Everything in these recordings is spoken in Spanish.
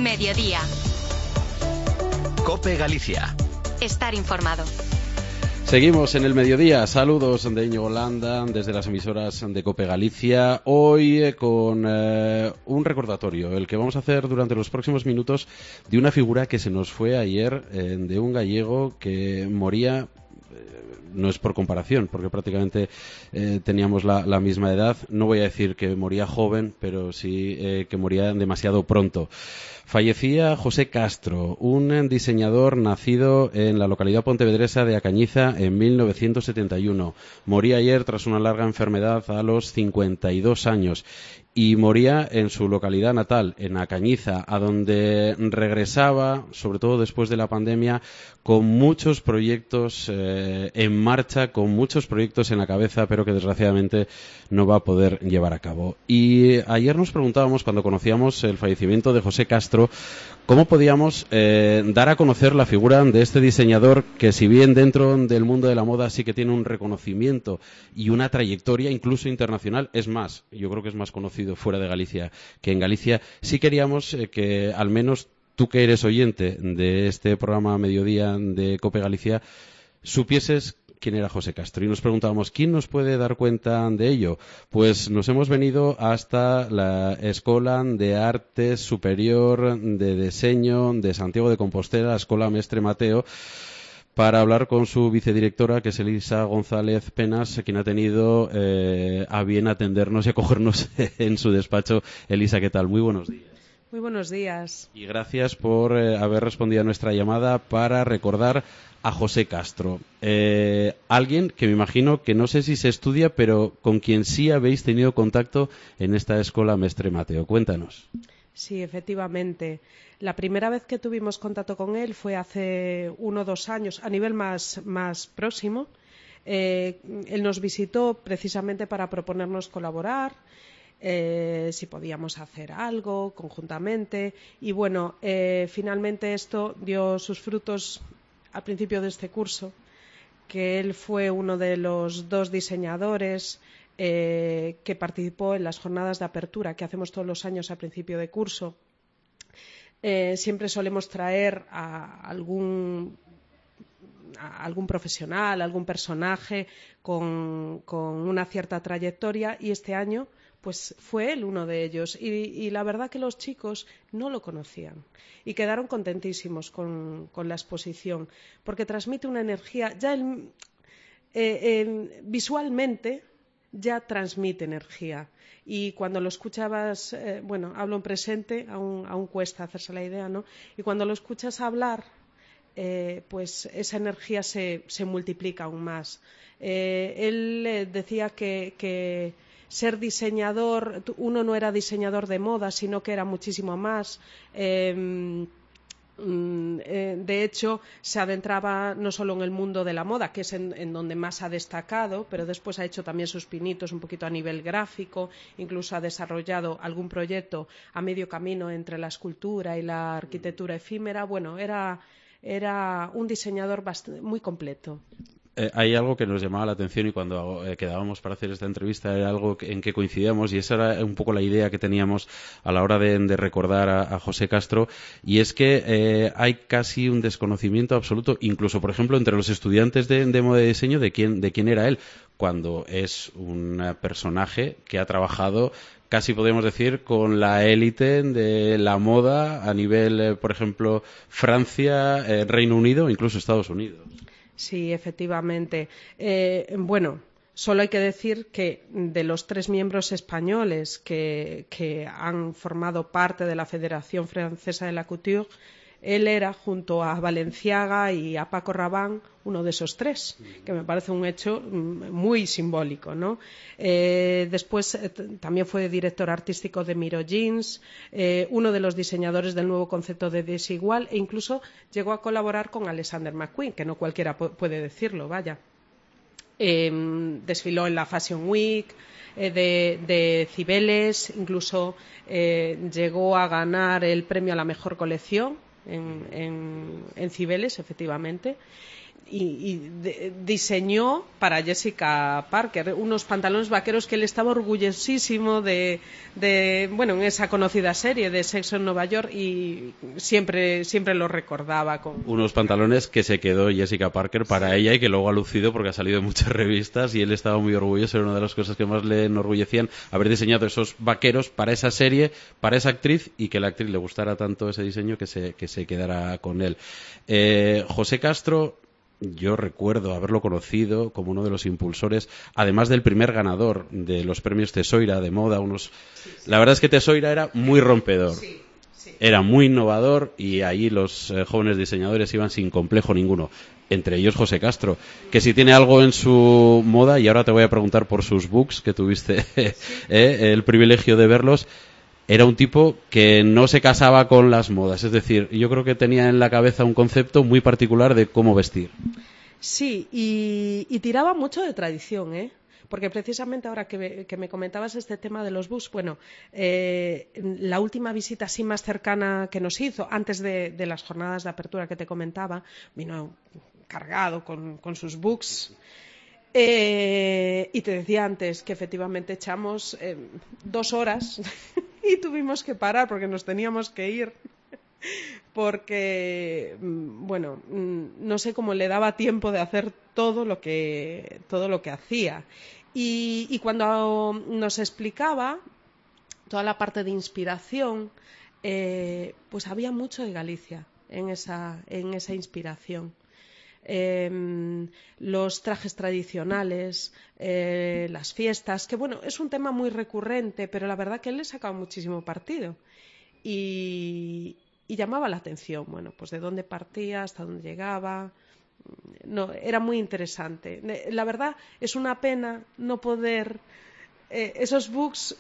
Mediodía. COPE Galicia. Estar informado. Seguimos en el mediodía. Saludos de Íñigo Landa desde las emisoras de COPE Galicia. Hoy con un recordatorio, el que vamos a hacer durante los próximos minutos, de una figura que se nos fue ayer, de un gallego que moría. No es por comparación, porque prácticamente teníamos la misma edad. No voy a decir que moría joven, pero sí que moría demasiado pronto. Fallecía José Castro, un diseñador nacido en la localidad pontevedresa de Acañiza en 1971. Moría ayer tras una larga enfermedad a los 52 años. Y moría en su localidad natal, en Acañiza, a donde regresaba, sobre todo después de la pandemia, con muchos proyectos en marcha, con muchos proyectos en la cabeza, pero que desgraciadamente no va a poder llevar a cabo. Y ayer nos preguntábamos, cuando conocíamos el fallecimiento de José Castro, cómo podíamos dar a conocer la figura de este diseñador que, si bien dentro del mundo de la moda sí que tiene un reconocimiento y una trayectoria incluso internacional, es más, yo creo que es más conocido fuera de Galicia que en Galicia. Sí queríamos que al menos tú, que eres oyente de este programa Mediodía de COPE Galicia, supieses quién era José Castro. Y nos preguntábamos, ¿quién nos puede dar cuenta de ello? Pues nos hemos venido hasta la Escola de Artes Superior de Diseño de Santiago de Compostela, la Escola Mestre Mateo, para hablar con su vicedirectora, que es Elisa González Penas, quien ha tenido a bien atendernos y acogernos en su despacho. Elisa, ¿qué tal? Muy buenos días. Muy buenos días. Y gracias por haber respondido a nuestra llamada para recordar a José Castro. Alguien que me imagino que no sé si se estudia, pero con quien sí habéis tenido contacto en esta Escola Mestre Mateo. Cuéntanos. Sí, efectivamente. La primera vez que tuvimos contacto con él fue hace 1 o 2 años, a nivel más próximo. Él nos visitó precisamente para proponernos colaborar, si podíamos hacer algo conjuntamente. Y bueno, finalmente esto dio sus frutos al principio de este curso, que él fue uno de los 2 diseñadores que participó en las jornadas de apertura que hacemos todos los años a principio de curso. Siempre solemos traer a algún profesional, algún personaje con una cierta trayectoria, y este año pues fue él uno de ellos, y la verdad que los chicos no lo conocían y quedaron contentísimos con la exposición, porque transmite una energía, ya visualmente ya transmite energía, y cuando lo escuchabas, hablo en presente, aún cuesta hacerse la idea, ¿no? Y cuando lo escuchas hablar, pues esa energía se multiplica aún más. Él decía que ser diseñador, uno no era diseñador de moda, sino que era muchísimo más. De hecho, se adentraba no solo en el mundo de la moda, que es en donde más ha destacado, pero después ha hecho también sus pinitos un poquito a nivel gráfico, incluso ha desarrollado algún proyecto a medio camino entre la escultura y la arquitectura efímera. Bueno, era un diseñador muy completo. Hay algo que nos llamaba la atención, y cuando quedábamos para hacer esta entrevista era algo en que coincidíamos, y esa era un poco la idea que teníamos a la hora de recordar a José Castro, y es que hay casi un desconocimiento absoluto, incluso por ejemplo entre los estudiantes de moda y diseño, de quién era él, cuando es un personaje que ha trabajado, casi podemos decir, con la élite de la moda a nivel, por ejemplo, Francia, Reino Unido, incluso Estados Unidos. Sí, efectivamente. Solo hay que decir que de los 3 miembros españoles que han formado parte de la Federación Francesa de la Couture, él era, junto a Balenciaga y a Paco Rabanne, uno de esos 3, que me parece un hecho muy simbólico, ¿no? Después también fue director artístico de Miro Jeans, uno de los diseñadores del nuevo concepto de Desigual, e incluso llegó a colaborar con Alexander McQueen, que no cualquiera puede decirlo, vaya. Desfiló en la Fashion Week de Cibeles, incluso llegó a ganar el premio a la mejor colección en Cibeles, efectivamente. diseñó para Jessica Parker unos pantalones vaqueros que él estaba orgullosísimo de bueno, en esa conocida serie de Sexo en Nueva York, y siempre lo recordaba con unos pantalones que se quedó Jessica Parker para ella y que luego ha lucido porque ha salido en muchas revistas, y él estaba muy orgulloso. Era una de las cosas que más le enorgullecían, haber diseñado esos vaqueros para esa serie, para esa actriz, y que la actriz le gustara tanto ese diseño que se quedara con él. José Castro, yo recuerdo haberlo conocido como uno de los impulsores, además del primer ganador de los premios Tesoira de moda. La verdad es que Tesoira era muy rompedor, era muy innovador, y ahí los jóvenes diseñadores iban sin complejo ninguno, entre ellos José Castro, que si tiene algo en su moda, y ahora te voy a preguntar por sus books, que tuviste el privilegio de verlos. Era un tipo que no se casaba con las modas, es decir, yo creo que tenía en la cabeza un concepto muy particular de cómo vestir. Sí, y tiraba mucho de tradición, ¿eh? Porque precisamente ahora que me comentabas este tema de los books, bueno, la última visita así más cercana que nos hizo, antes de las jornadas de apertura que te comentaba, vino cargado con sus books. Y te decía antes que efectivamente echamos 2 horas y tuvimos que parar porque nos teníamos que ir, porque bueno, no sé cómo le daba tiempo de hacer todo lo que hacía, y cuando nos explicaba toda la parte de inspiración, pues había mucho de Galicia en esa inspiración. Los trajes tradicionales, las fiestas, que bueno, es un tema muy recurrente, pero la verdad que él le sacaba muchísimo partido, y llamaba la atención, bueno, pues de dónde partía, hasta dónde llegaba. No, era muy interesante. La verdad es una pena no poder esos books.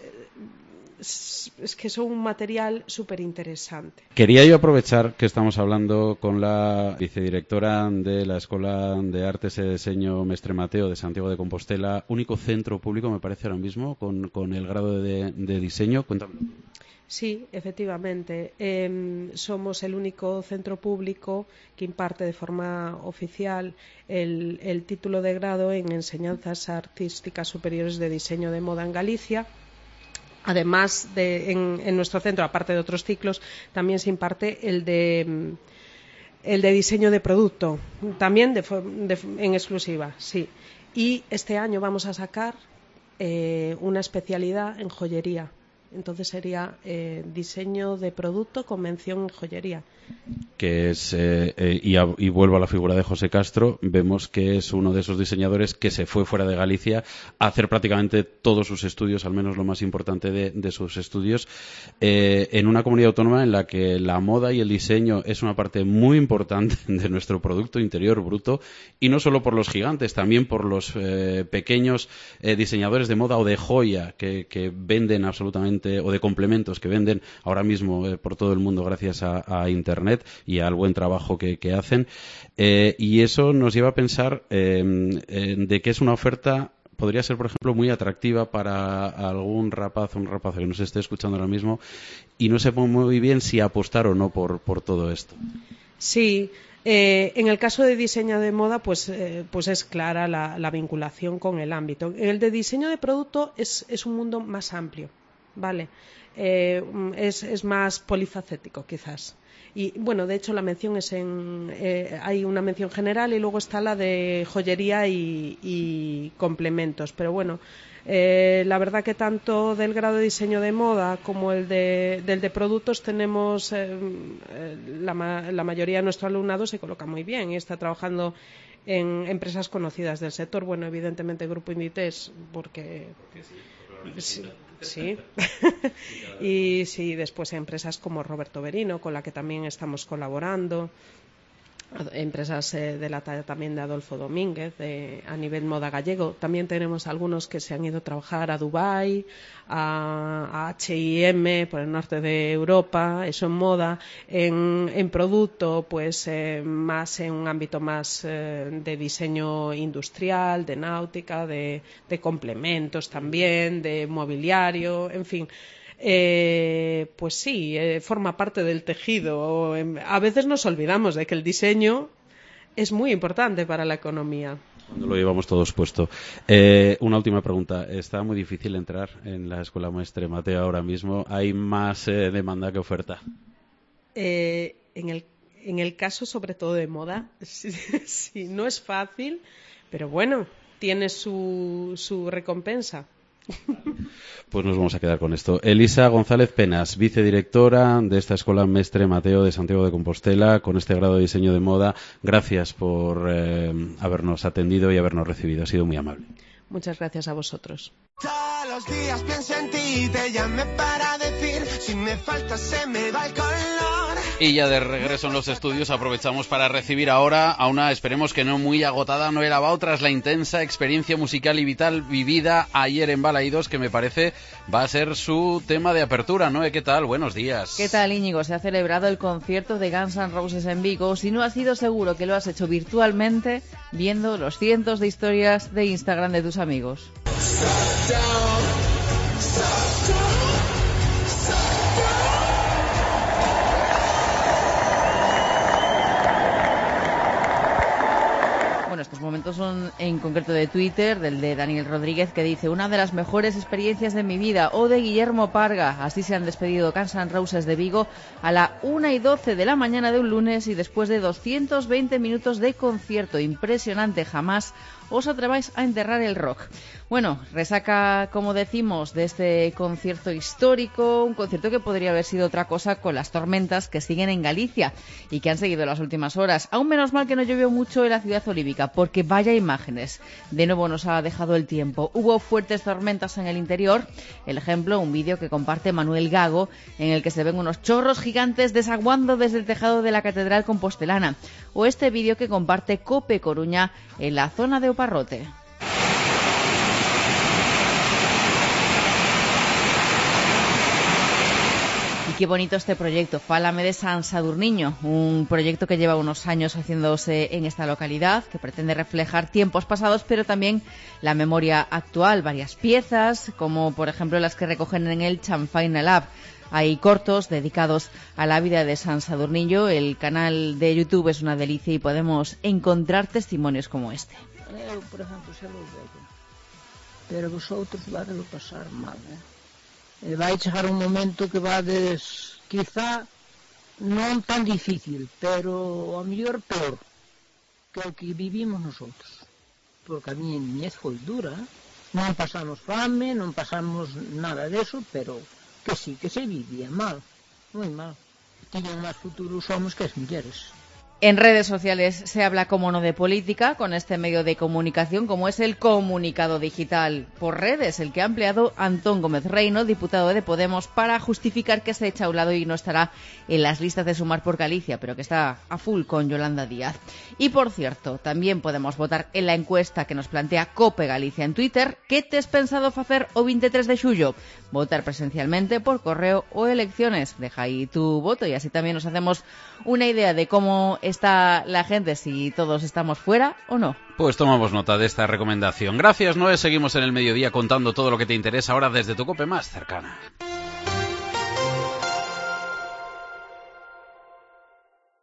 Es que son un material súper interesante. Quería yo aprovechar que estamos hablando con la vicedirectora de la Escuela de Artes y Diseño Mestre Mateo de Santiago de Compostela, único centro público, me parece ahora mismo, con el grado de diseño. Cuéntame. Sí, efectivamente. Somos el único centro público que imparte de forma oficial el título de grado en Enseñanzas Artísticas Superiores de Diseño de Moda en Galicia. Además, en nuestro centro, aparte de otros ciclos, también se imparte el de diseño de producto, también en exclusiva, sí. Y este año vamos a sacar una especialidad en joyería. Entonces sería diseño de producto con mención en joyería. Que es, y vuelvo a la figura de José Castro, vemos que es uno de esos diseñadores que se fue fuera de Galicia a hacer prácticamente todos sus estudios, al menos lo más importante de sus estudios, en una comunidad autónoma en la que la moda y el diseño es una parte muy importante de nuestro Producto Interior Bruto, y no solo por los gigantes, también por los pequeños diseñadores de moda o de joya que venden absolutamente, o de complementos que venden ahora mismo por todo el mundo gracias a Internet y al buen trabajo que hacen, y eso nos lleva a pensar de que es una oferta, podría ser por ejemplo muy atractiva para algún rapaz o un rapazo que nos esté escuchando ahora mismo y no sepa muy bien si apostar o no por todo esto. Sí. En el caso de diseño de moda, pues es clara la vinculación con el ámbito. En el de diseño de producto es un mundo más amplio, ¿vale? Es más polifacético, quizás. Y bueno, de hecho la mención hay una mención general y luego está la de joyería y complementos. Pero bueno, la verdad que tanto del grado de diseño de moda como del de productos tenemos la mayoría de nuestro alumnado se coloca muy bien y está trabajando en empresas conocidas del sector. Bueno, evidentemente Grupo Inditex, porque sí. Y sí, después empresas como Roberto Berino, con la que también estamos colaborando, empresas de la talla también de Adolfo Domínguez, a nivel moda gallego. También tenemos algunos que se han ido a trabajar a Dubái, a H&M por el norte de Europa, eso en moda. En producto, pues más en un ámbito más de diseño industrial, de náutica, de complementos también, de mobiliario, en fin. Pues sí, forma parte del tejido. A veces nos olvidamos de que el diseño es muy importante para la economía. Cuando lo llevamos todos puesto. Una última pregunta. ¿Está muy difícil entrar en la Escuela Mestre Mateo ahora mismo? ¿Hay más demanda que oferta? En el caso sobre todo de moda, sí, no es fácil, pero bueno, tiene su recompensa. Pues nos vamos a quedar con esto. Elisa González Penas, vicedirectora de esta Escuela Mestre Mateo de Santiago de Compostela, con este grado de diseño de moda. Gracias por habernos atendido y habernos recibido. Ha sido muy amable. Muchas gracias a vosotros. Todos los días pienso en ti, te llamé para decir, si me falta se me va el color. Y ya de regreso en los estudios aprovechamos para recibir ahora a una, esperemos que no muy agotada, Noel Abao, tras la intensa experiencia musical y vital vivida ayer en Balaídos, que me parece va a ser su tema de apertura. Noé, ¿qué tal? Buenos días. ¿Qué tal, Íñigo? Se ha celebrado el concierto de Guns N' Roses en Vigo. Si no has sido seguro que lo has hecho virtualmente, viendo los cientos de historias de Instagram de tus amigos. Bueno, estos momentos son en concreto de Twitter, del de Daniel Rodríguez, que dice: una de las mejores experiencias de mi vida, o de Guillermo Parga. Así se han despedido Guns N' Roses de Vigo a la 1:12 de la mañana de un lunes y después de 220 minutos de concierto. Impresionante, jamás os atreváis a enterrar el rock. Bueno, resaca, como decimos, de este concierto histórico, un concierto que podría haber sido otra cosa con las tormentas que siguen en Galicia y que han seguido las últimas horas. Aún menos mal que no llovió mucho en la ciudad olívica, porque vaya imágenes. De nuevo nos ha dejado el tiempo. Hubo fuertes tormentas en el interior. El ejemplo, un vídeo que comparte Manuel Gago, en el que se ven unos chorros gigantes desaguando desde el tejado de la Catedral Compostelana. O este vídeo que comparte Cope Coruña en la zona de Oparrote. Y qué bonito este proyecto, Fálame de San Sadurniño, un proyecto que lleva unos años haciéndose en esta localidad, que pretende reflejar tiempos pasados, pero también la memoria actual. Varias piezas, como por ejemplo las que recogen en el Chanfaina Lab. Hay cortos dedicados a la vida de San Sadurniño. El canal de YouTube es una delicia y podemos encontrar testimonios como este. Eu, por exemplo, xa lo veio, pero vosotros vadelo pasar mal, vai chegar un momento que vades, quizá non tan difícil, pero a mellor peor que o que vivimos nosotros, porque a miña niñez foi dura, non pasamos fame, non pasamos nada deso, pero que sí, que se vivía mal, moi mal. Tiñan máis futuro os homens que as mulleres. En redes sociales se habla, como no, de política con este medio de comunicación, como es el comunicado digital por redes, el que ha empleado Antón Gómez Reino, diputado de Podemos, para justificar que se echa a un lado y no estará en las listas de Sumar por Galicia, pero que está a full con Yolanda Díaz. Y por cierto, también podemos votar en la encuesta que nos plantea Cope Galicia en Twitter. ¿Qué tes pensado facer o 23 de xullo? Votar presencialmente, por correo o elecciones. Deja ahí tu voto y así también nos hacemos una idea de cómo está la gente, si todos estamos fuera o no. Pues tomamos nota de esta recomendación. Gracias, Noé. Seguimos en el mediodía contando todo lo que te interesa ahora desde tu Cope más cercana.